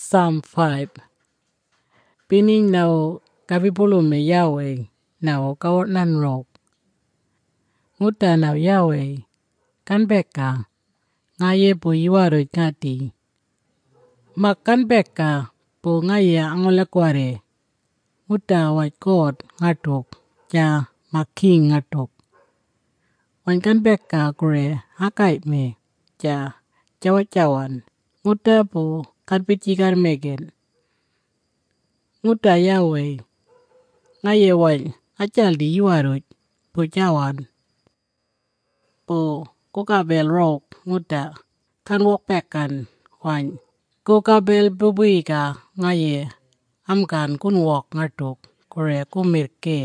Psalm 5. Pining now kabipulume Yahweh now kawanan rok. Nguta now Yahweh kan beka ngaye po iwaro kati. Makan beka po ngaye angolakware. Nguta white God ngatok ja making ngatok. Wan kan beka kure hakai me ja cawan. Nguta po kan pitikar megen. Nguta Yahweh ngaye wal achal di iwaroj po cawan po kokabel rok nguta kan wok pekan wan kokabel bubuika ngaye amkan kun wok ngatok kore kumirke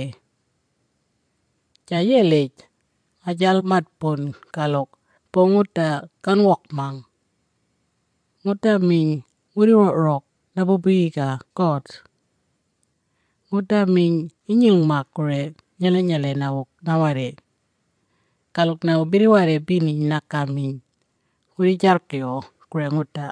cayelej ajal matpon kalok po nguta kan wok mang nguta min wuri rok na bubuika kot nguta min inyong makure nyale nawok naware kalok na biriware bini nakami wuri jarkyo kure nguta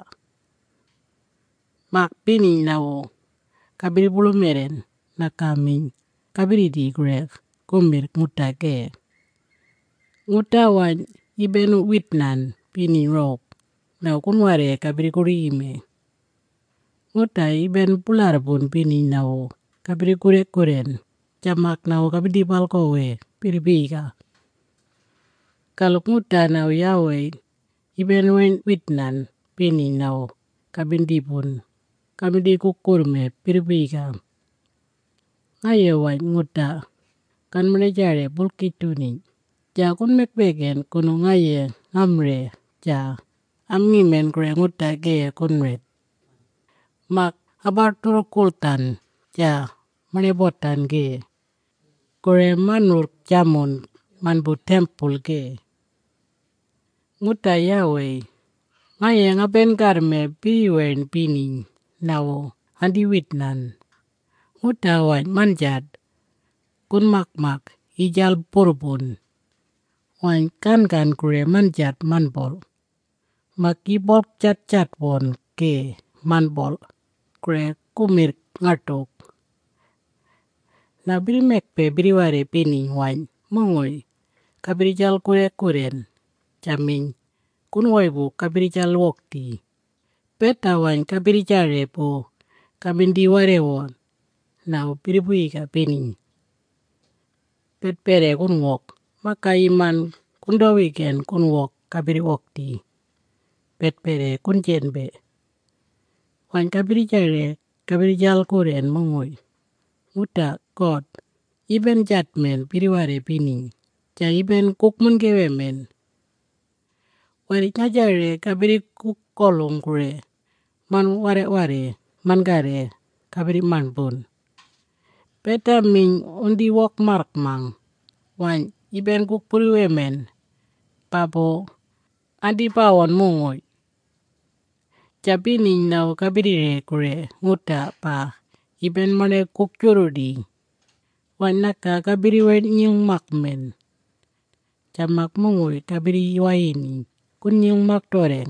mak bini nawo kabiri bulu meren nakami kabiri di kure kumir nguta ke nguta wan ibenu witnan bini rok na kunware kabiri kuri ime nguta iben pular pun bini nawo kabiri kuren jamak nawo kabidi balkowe piribiga kalok nguta naw Yahweh iben witnan bini naw kabindi pun kabindi kukurme piribiga ngaye wan nguta kan menejare bulkituni ja kun mekbegen kunu ngaye ngamre ja amngimen kure nguta ge kunret mak abartur kultan ja manebotan ge kure manur jamun manbu tempul ge nguta Yahweh ngaye ngaben karme piwen bini nawo andi witnan nguta wan manjat kun makmak ijal purbun wan kan kure manjat manbol makibok cat won ke manbol kure kumir ngatok na birimekpe biriware bini wan mongoy kabirijal kuren jamin kun waibu kabirijal wokti peta wan kabirijare po kabindi ware won naw piribuika bini petpere kun wok maka iman kundawiken kun wok kabiri wokti petpere kun jenbe wan kabirijal kuren mongoy nguta God iben jatmen biriware bini ja iben kukmun gewemen wari ngajare kabiri kukolong kure man ware man gare kabiri manbun peta min undi wok mark mang wan iben kukpuri wemen papo andi pawon mongoy jabini naw kabirire kure nguta pa iben mane kukjurudi wan naka kabiri wen nyung makmen jamak mongoy kabiri waini kun nyung mak toreng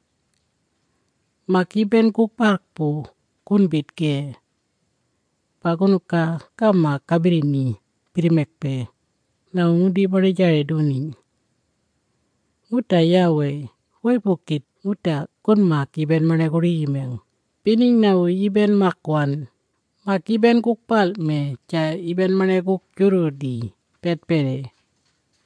mak iben kukparpo kun bitke pakunuka kama kabiri ni pirimekpe na undi barejare duni nguta Yahweh way bukit nguta kun mak iben mane kuri imeng pining naw iben makwan mak iben kukpal me ja iben mane kukjurudi petpere